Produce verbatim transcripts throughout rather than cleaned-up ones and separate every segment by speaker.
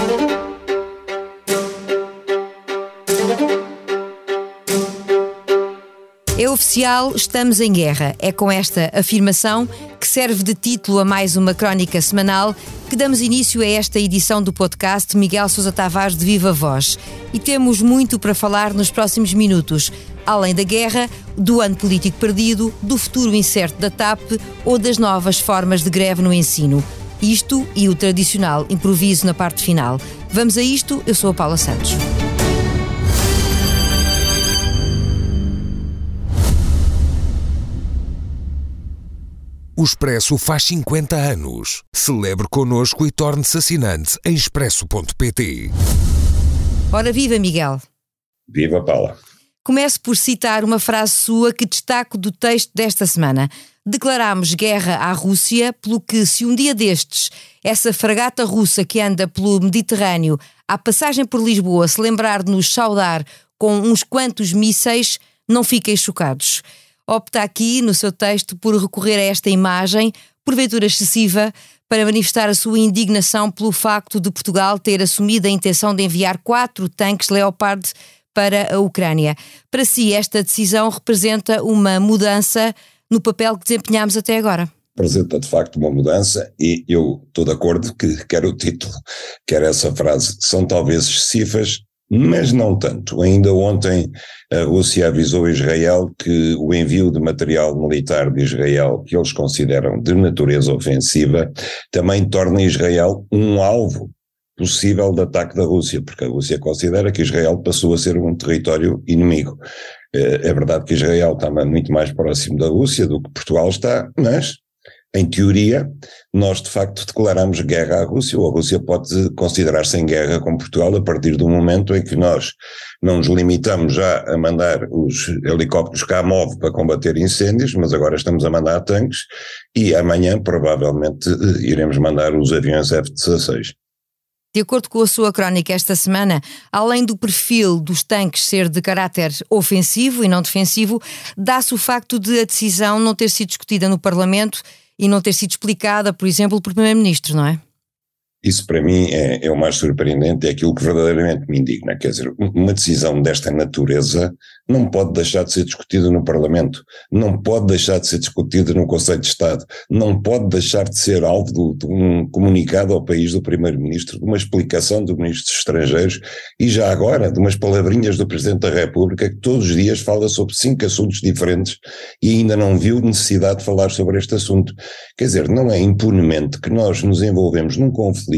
Speaker 1: É oficial, estamos em guerra. É com esta afirmação, que serve de título a mais uma crónica semanal, que damos início a esta edição do podcast Miguel Sousa Tavares de Viva Voz. E temos muito para falar nos próximos minutos, além da guerra, do ano político perdido, do futuro incerto da T A P ou das novas formas de greve no ensino. Isto e o tradicional improviso na parte final. Vamos a isto, eu sou a Paula Santos.
Speaker 2: O Expresso faz cinquenta anos. Celebre connosco e torne-se assinante em expresso ponto pt.
Speaker 1: Ora viva, Miguel.
Speaker 3: Viva, Paula.
Speaker 1: Começo por citar uma frase sua que destaco do texto desta semana. Declarámos guerra à Rússia, pelo que, se um dia destes, essa fragata russa que anda pelo Mediterrâneo, à passagem por Lisboa, se lembrar de nos saudar com uns quantos mísseis, não fiquem chocados. Opta aqui, no seu texto, por recorrer a esta imagem, porventura excessiva, para manifestar a sua indignação pelo facto de Portugal ter assumido a intenção de enviar quatro tanques Leopard para a Ucrânia. Para si, esta decisão representa uma mudança no papel que desempenhámos até agora?
Speaker 3: Representa de facto uma mudança e eu estou de acordo que quer o título, quer essa frase, são talvez excessivas, mas não tanto. Ainda ontem a Rússia avisou Israel que o envio de material militar de Israel, que eles consideram de natureza ofensiva, também torna Israel um alvo possível de ataque da Rússia, porque a Rússia considera que Israel passou a ser um território inimigo. É verdade que Israel está muito mais próximo da Rússia do que Portugal está, mas, em teoria, nós de facto declaramos guerra à Rússia, ou a Rússia pode considerar-se em guerra com Portugal a partir do momento em que nós não nos limitamos já a mandar os helicópteros Kamov para combater incêndios, mas agora estamos a mandar tanques e amanhã provavelmente iremos mandar os aviões F dezasseis.
Speaker 1: De acordo com a sua crónica esta semana, além do perfil dos tanques ser de caráter ofensivo e não defensivo, dá-se o facto de a decisão não ter sido discutida no Parlamento e não ter sido explicada, por exemplo, pelo Primeiro-Ministro, não é?
Speaker 3: Isso para mim é, é o mais surpreendente, é aquilo que verdadeiramente me indigna, quer dizer, uma decisão desta natureza não pode deixar de ser discutida no Parlamento, não pode deixar de ser discutida no Conselho de Estado, não pode deixar de ser alvo de, de um comunicado ao país do Primeiro-Ministro, de uma explicação do Ministro dos Estrangeiros e já agora de umas palavrinhas do Presidente da República que todos os dias fala sobre cinco assuntos diferentes e ainda não viu necessidade de falar sobre este assunto. Quer dizer, não é impunemente que nós nos envolvemos num conflito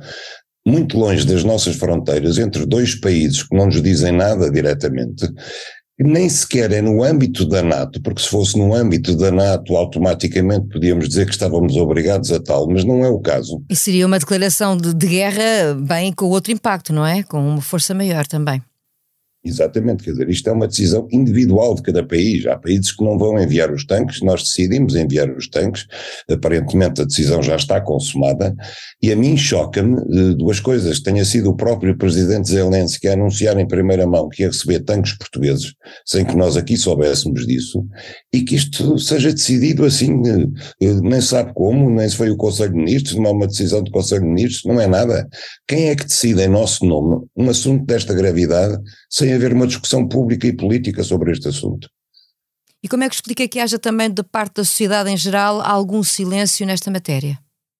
Speaker 3: muito longe das nossas fronteiras, entre dois países que não nos dizem nada diretamente, nem sequer é no âmbito da NATO, porque se fosse no âmbito da NATO automaticamente podíamos dizer que estávamos obrigados a tal, mas não é o caso.
Speaker 1: E seria uma declaração de, de guerra bem com outro impacto, não é? Com uma força maior também.
Speaker 3: Exatamente, quer dizer, isto é uma decisão individual de cada país. Há países que não vão enviar os tanques, nós decidimos enviar os tanques, aparentemente a decisão já está consumada, e a mim choca-me duas coisas: tenha sido o próprio presidente Zelensky a anunciar em primeira mão que ia receber tanques portugueses, sem que nós aqui soubéssemos disso, e que isto seja decidido assim, nem sabe como, nem se foi o Conselho de Ministros, não é uma decisão do Conselho de Ministros, não é nada. Quem é que decide em nosso nome um assunto desta gravidade sem haver uma discussão pública e política sobre este assunto?
Speaker 1: E como é que explica que haja também da parte da sociedade em geral algum silêncio nesta matéria?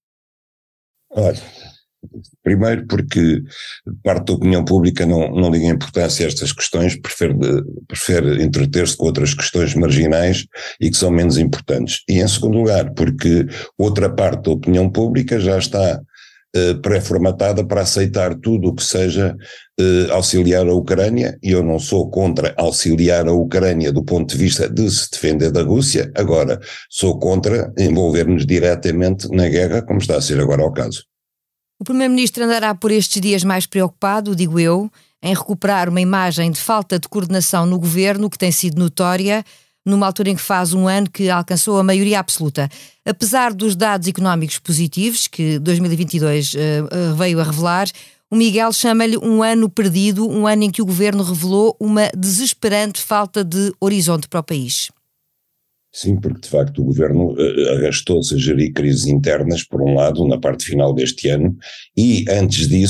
Speaker 3: Olha, primeiro porque parte da opinião pública não, não liga importância a estas questões, prefere, prefere entreter-se com outras questões marginais e que são menos importantes. E em segundo lugar, porque outra parte da opinião pública já está pré-formatada para aceitar tudo o que seja uh, auxiliar a Ucrânia, e eu não sou contra auxiliar a Ucrânia do ponto de vista de se defender da Rússia, agora sou contra envolver-nos diretamente na guerra, como está a ser agora o caso.
Speaker 1: O Primeiro-Ministro andará por estes dias mais preocupado, digo eu, em recuperar uma imagem de falta de coordenação no governo que tem sido notória, numa altura em que faz um ano que alcançou a maioria absoluta. Apesar dos dados económicos positivos que dois mil e vinte e dois uh, veio a revelar, o Miguel chama-lhe um ano perdido, um ano em que o governo revelou uma desesperante falta de horizonte para o país.
Speaker 3: Sim, porque de facto o governo uh, arrastou-se a gerir crises internas, por um lado, na parte final deste ano, e antes disso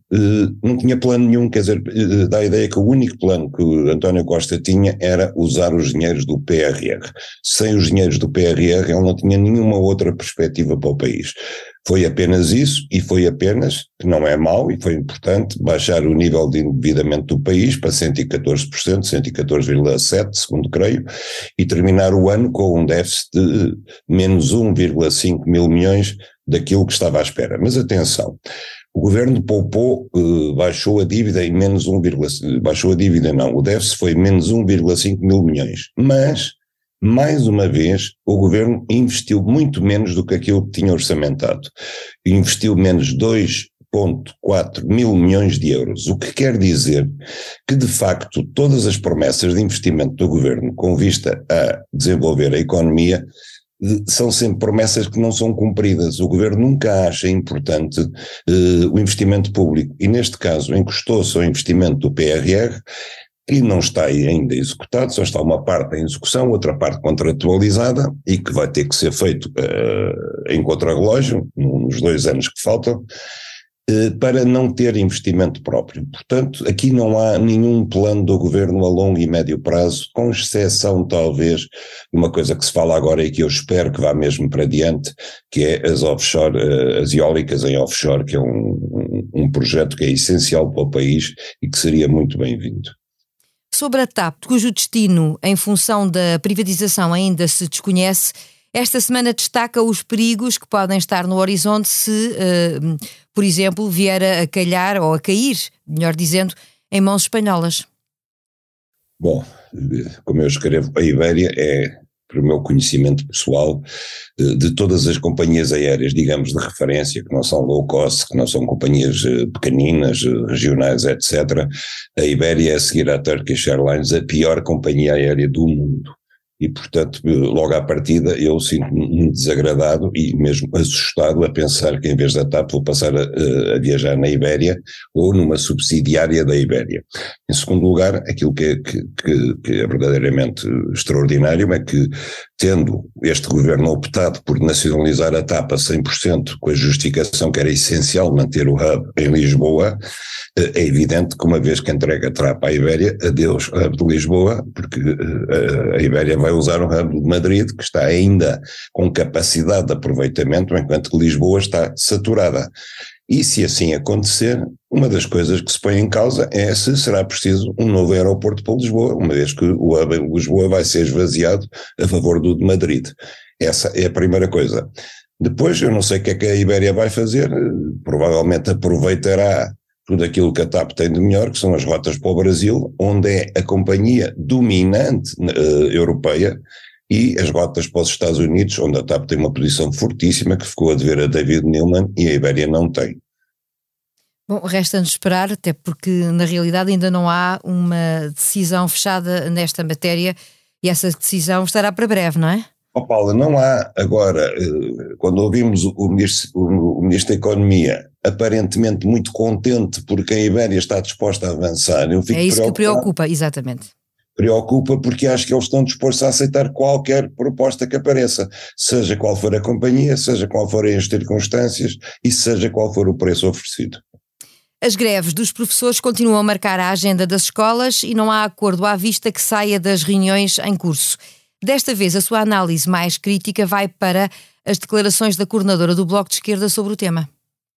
Speaker 3: não tinha plano nenhum, quer dizer, dá a ideia que o único plano que o António Costa tinha era usar os dinheiros do P R R. Sem os dinheiros do P R R ele não tinha nenhuma outra perspectiva para o país. Foi apenas isso, e foi apenas, que não é mau e foi importante, baixar o nível de endividamento do país para cento e catorze por cento, cento e catorze vírgula sete por cento, segundo creio, e terminar o ano com um déficit de menos um vírgula cinco mil milhões daquilo que estava à espera. Mas atenção, o governo poupou, eh, baixou a dívida em menos um, baixou a dívida não, o déficit foi menos um vírgula cinco mil milhões, mas mais uma vez, o governo investiu muito menos do que aquilo que tinha orçamentado. Investiu menos dois vírgula quatro mil milhões de euros, o que quer dizer que, de facto, todas as promessas de investimento do governo com vista a desenvolver a economia são sempre promessas que não são cumpridas. O governo nunca acha importante uh, o investimento público e, neste caso, encostou-se ao investimento do P R R, que não está ainda executado, só está uma parte em execução, outra parte contratualizada e que vai ter que ser feito uh, em contrarrelógio, nos dois anos que faltam, uh, para não ter investimento próprio. Portanto, aqui não há nenhum plano do governo a longo e médio prazo, com exceção talvez de uma coisa que se fala agora e que eu espero que vá mesmo para diante, que é as offshore, uh, as eólicas em offshore, que é um, um, um projeto que é essencial para o país e que seria muito bem-vindo.
Speaker 1: Sobre a TAP, cujo destino, em função da privatização, ainda se desconhece, esta semana destaca os perigos que podem estar no horizonte se, uh, por exemplo, vier a calhar, ou a cair, melhor dizendo, em mãos espanholas.
Speaker 3: Bom, como eu escrevo, a Ibéria é, por meu conhecimento pessoal, de todas as companhias aéreas, digamos, de referência, que não são low cost, que não são companhias pequeninas, regionais, etcétera, a Ibéria é, a seguir à Turkish Airlines, a pior companhia aérea do mundo. E, portanto, logo à partida eu sinto-me muito desagradado e mesmo assustado a pensar que em vez da TAP vou passar a, a viajar na Ibéria ou numa subsidiária da Ibéria. Em segundo lugar, aquilo que é, que, que, que é verdadeiramente extraordinário é que, tendo este governo optado por nacionalizar a TAP a cem por cento com a justificação que era essencial manter o hub em Lisboa, é evidente que uma vez que entrega a TAP à Ibéria, adeus hub de Lisboa, porque a Ibéria vai usar o hub de Madrid, que está ainda com capacidade de aproveitamento, enquanto que Lisboa está saturada. E se assim acontecer, uma das coisas que se põe em causa é se será preciso um novo aeroporto para Lisboa, uma vez que o hub em Lisboa vai ser esvaziado a favor do de Madrid. Essa é a primeira coisa. Depois, eu não sei o que é que a Ibéria vai fazer, provavelmente aproveitará tudo aquilo que a TAP tem de melhor, que são as rotas para o Brasil, onde é a companhia dominante uh, europeia, e as rotas para os Estados Unidos, onde a TAP tem uma posição fortíssima, que ficou a dever a David Neeleman, e a Ibéria não tem.
Speaker 1: Bom, resta-nos esperar, até porque na realidade ainda não há uma decisão fechada nesta matéria, e essa decisão estará para breve, não é?
Speaker 3: Oh, Paula, não há agora, quando ouvimos o ministro, o ministro da Economia aparentemente muito contente porque a Ibéria está disposta a avançar, eu fico
Speaker 1: É isso que preocupa, exatamente.
Speaker 3: Preocupa porque acho que eles estão dispostos a aceitar qualquer proposta que apareça, seja qual for a companhia, seja qual forem as circunstâncias e seja qual for o preço oferecido.
Speaker 1: As greves dos professores continuam a marcar a agenda das escolas e não há acordo à vista que saia das reuniões em curso. Desta vez a sua análise mais crítica vai para as declarações da coordenadora do Bloco de Esquerda sobre o tema.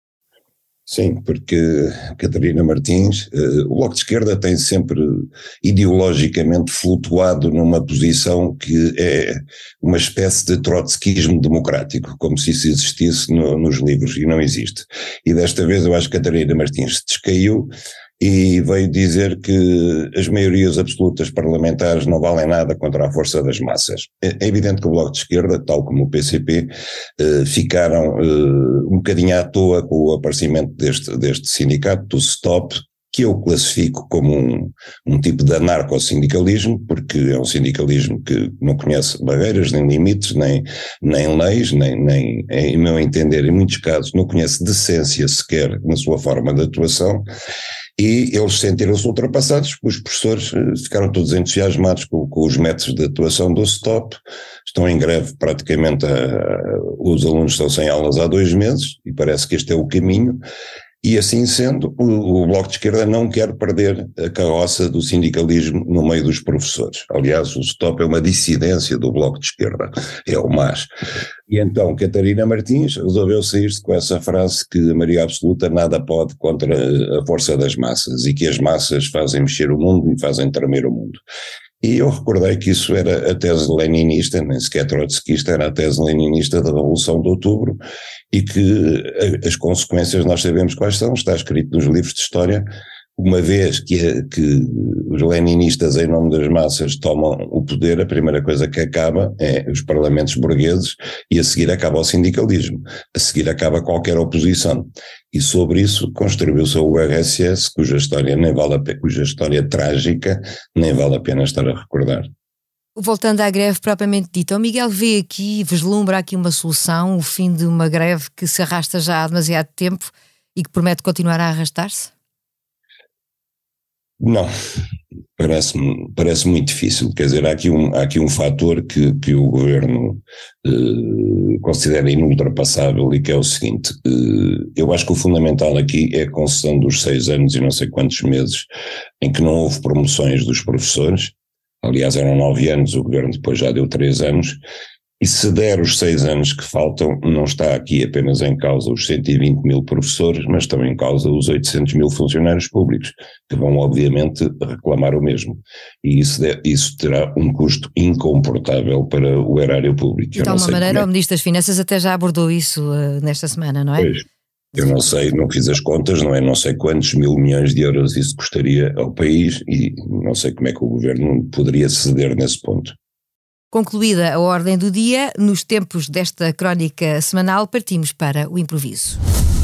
Speaker 3: Sim, porque Catarina Martins, o Bloco de Esquerda tem sempre ideologicamente flutuado numa posição que é uma espécie de trotskismo democrático, como se isso existisse no, nos livros, e não existe. E desta vez eu acho que Catarina Martins se descaiu e veio dizer que as maiorias absolutas parlamentares não valem nada contra a força das massas. É evidente que o Bloco de Esquerda, tal como o P C P, eh, ficaram eh, um bocadinho à toa com o aparecimento deste, deste sindicato, do STOP, que eu classifico como um, um tipo de anarcossindicalismo, porque é um sindicalismo que não conhece barreiras, nem limites, nem, nem leis, nem, nem, em meu entender, em muitos casos, não conhece decência sequer na sua forma de atuação. E eles sentiram-se ultrapassados, os professores ficaram todos entusiasmados com, com os métodos de atuação do STOP, estão em greve praticamente, a, a, os alunos estão sem aulas há dois meses, e parece que este é o caminho, E assim sendo, o, o Bloco de Esquerda não quer perder a carroça do sindicalismo no meio dos professores. Aliás, o STOP é uma dissidência do Bloco de Esquerda, é o M A S. E então Catarina Martins resolveu sair-se com essa frase que a maioria absoluta nada pode contra a força das massas e que as massas fazem mexer o mundo e fazem tremer o mundo. E eu recordei que isso era a tese leninista, nem sequer trotskista, era a tese leninista da Revolução de Outubro, e que as consequências nós sabemos quais são, está escrito nos livros de história. Uma vez que, que os leninistas, em nome das massas, tomam o poder, a primeira coisa que acaba é os parlamentos burgueses e a seguir acaba o sindicalismo, a seguir acaba qualquer oposição. E sobre isso construiu-se o R S S, cuja história nem vale a pena, cuja história trágica nem vale a pena estar a recordar.
Speaker 1: Voltando à greve propriamente dita, o Miguel vê aqui, vislumbra aqui uma solução, o fim de uma greve que se arrasta já há demasiado tempo e que promete continuar a arrastar-se?
Speaker 3: Não, parece-me parece muito difícil. Quer dizer, há aqui um, há aqui um fator que, que o governo eh, considera inultrapassável e que é o seguinte, eh, eu acho que o fundamental aqui é a concessão dos seis anos e não sei quantos meses em que não houve promoções dos professores. Aliás, eram nove anos, o governo depois já deu três anos. E se der os seis anos que faltam, não está aqui apenas em causa os cento e vinte mil professores, mas estão em causa os oitocentos mil funcionários públicos, que vão obviamente reclamar o mesmo. E isso, de, isso terá um custo incomportável para o erário público.
Speaker 1: De alguma maneira, é. O Ministro das Finanças até já abordou isso uh, nesta semana, não é?
Speaker 3: Pois. Eu não sei, não fiz as contas, não é? Não sei quantos mil milhões de euros isso custaria ao país e não sei como é que o governo poderia ceder nesse ponto.
Speaker 1: Concluída a ordem do dia, nos tempos desta crónica semanal, partimos para o improviso.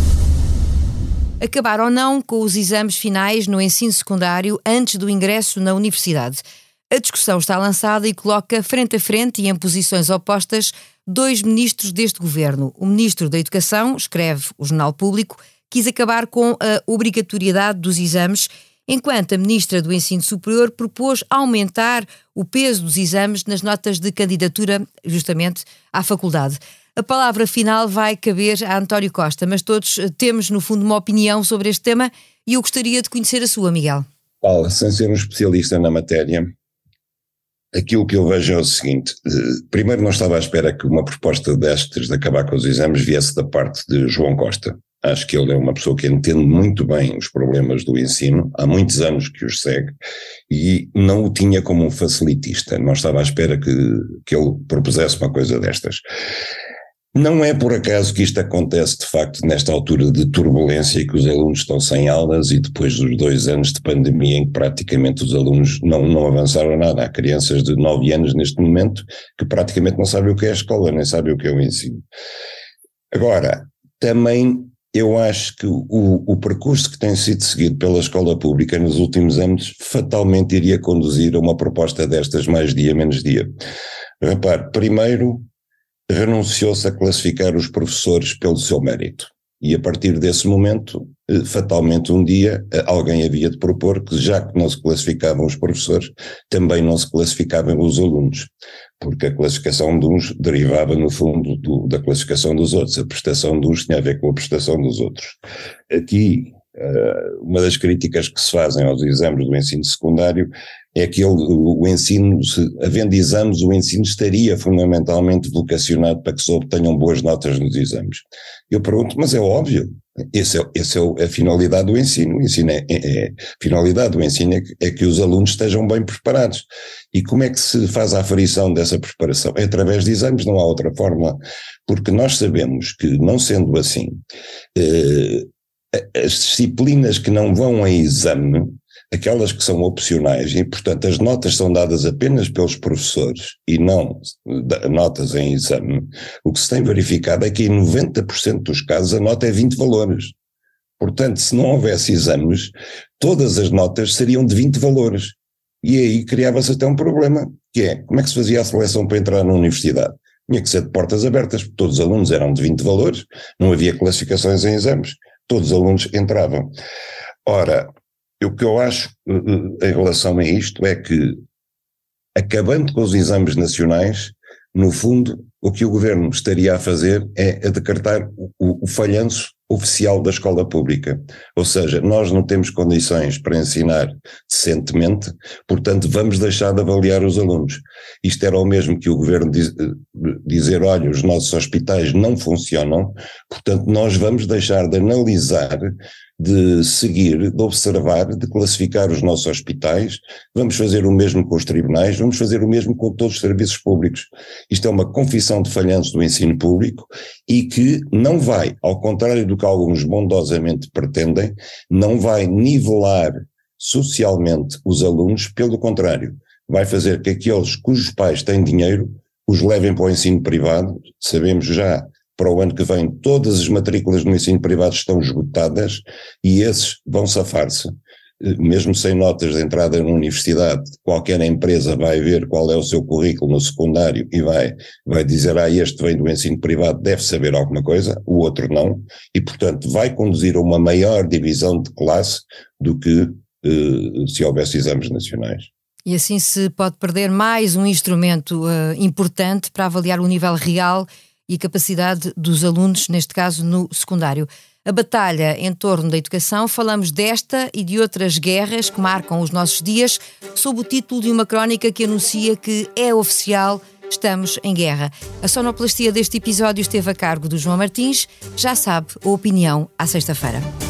Speaker 1: Acabar ou não com os exames finais no ensino secundário antes do ingresso na universidade? A discussão está lançada e coloca frente a frente e em posições opostas dois ministros deste governo. O ministro da Educação, escreve o Jornal Público, quis acabar com a obrigatoriedade dos exames, enquanto a ministra do Ensino Superior propôs aumentar o peso dos exames nas notas de candidatura justamente à faculdade. A palavra final vai caber a António Costa, mas todos temos no fundo uma opinião sobre este tema e eu gostaria de conhecer a sua, Miguel.
Speaker 3: Paulo, sem ser um especialista na matéria, aquilo que eu vejo é o seguinte, primeiro não estava à espera que uma proposta destas de acabar com os exames viesse da parte de João Costa. Acho que ele é uma pessoa que entende muito bem os problemas do ensino, há muitos anos que os segue, e não o tinha como um facilitista, não estava à espera que, que ele propusesse uma coisa destas. Não é por acaso que isto acontece de facto nesta altura de turbulência que os alunos estão sem aulas e depois dos dois anos de pandemia em que praticamente os alunos não, não avançaram nada. Há crianças de nove anos neste momento que praticamente não sabem o que é a escola, nem sabem o que é o ensino. Agora, também eu acho que o, o percurso que tem sido seguido pela escola pública nos últimos anos fatalmente iria conduzir a uma proposta destas mais dia menos dia. Repare, primeiro renunciou-se a classificar os professores pelo seu mérito e a partir desse momento, fatalmente um dia, alguém havia de propor que já que não se classificavam os professores, também não se classificavam os alunos, porque a classificação de uns derivava no fundo do, da classificação dos outros, a prestação de uns tinha a ver com a prestação dos outros. Aqui, uma das críticas que se fazem aos exames do ensino secundário é que ele, o ensino, se, havendo exames, o ensino estaria fundamentalmente vocacionado para que se obtenham boas notas nos exames. Eu pergunto, mas é óbvio, essa é, esse é a finalidade do ensino, o ensino é, é, é, a finalidade do ensino é que, é que os alunos estejam bem preparados. E como é que se faz a aferição dessa preparação? É através de exames, não há outra fórmula, porque nós sabemos que, não sendo assim, eh, as disciplinas que não vão a exame, aquelas que são opcionais e, portanto, as notas são dadas apenas pelos professores e não notas em exame, o que se tem verificado é que em noventa por cento dos casos a nota é vinte valores. Portanto, se não houvesse exames, todas as notas seriam de vinte valores. E aí criava-se até um problema, que é, como é que se fazia a seleção para entrar na universidade? Tinha que ser de portas abertas, porque todos os alunos eram de vinte valores, não havia classificações em exames, todos os alunos entravam. Ora, o que eu acho em relação a isto é que, acabando com os exames nacionais, no fundo, o que o governo estaria a fazer é a decretar o, o falhanço oficial da escola pública. Ou seja, nós não temos condições para ensinar decentemente, portanto vamos deixar de avaliar os alunos. Isto era o mesmo que o governo diz, dizer, olha, os nossos hospitais não funcionam, portanto nós vamos deixar de analisar, de seguir, de observar, de classificar os nossos hospitais, vamos fazer o mesmo com os tribunais, vamos fazer o mesmo com todos os serviços públicos. Isto é uma confissão de falhanço do ensino público e que não vai, ao contrário do que alguns bondosamente pretendem, não vai nivelar socialmente os alunos, pelo contrário, vai fazer que aqueles cujos pais têm dinheiro os levem para o ensino privado. Sabemos já, para o ano que vem, todas as matrículas no ensino privado estão esgotadas e esses vão safar-se. Mesmo sem notas de entrada na universidade, qualquer empresa vai ver qual é o seu currículo no secundário e vai, vai dizer, ah, este vem do ensino privado, deve saber alguma coisa, o outro não, e portanto vai conduzir a uma maior divisão de classe do que eh, se houvesse exames nacionais.
Speaker 1: E assim se pode perder mais um instrumento uh, importante para avaliar o nível real e capacidade dos alunos, neste caso no secundário. A batalha em torno da educação, falamos desta e de outras guerras que marcam os nossos dias, sob o título de uma crónica que anuncia que é oficial, estamos em guerra. A sonoplastia deste episódio esteve a cargo do João Martins. Já sabe, a opinião à sexta-feira.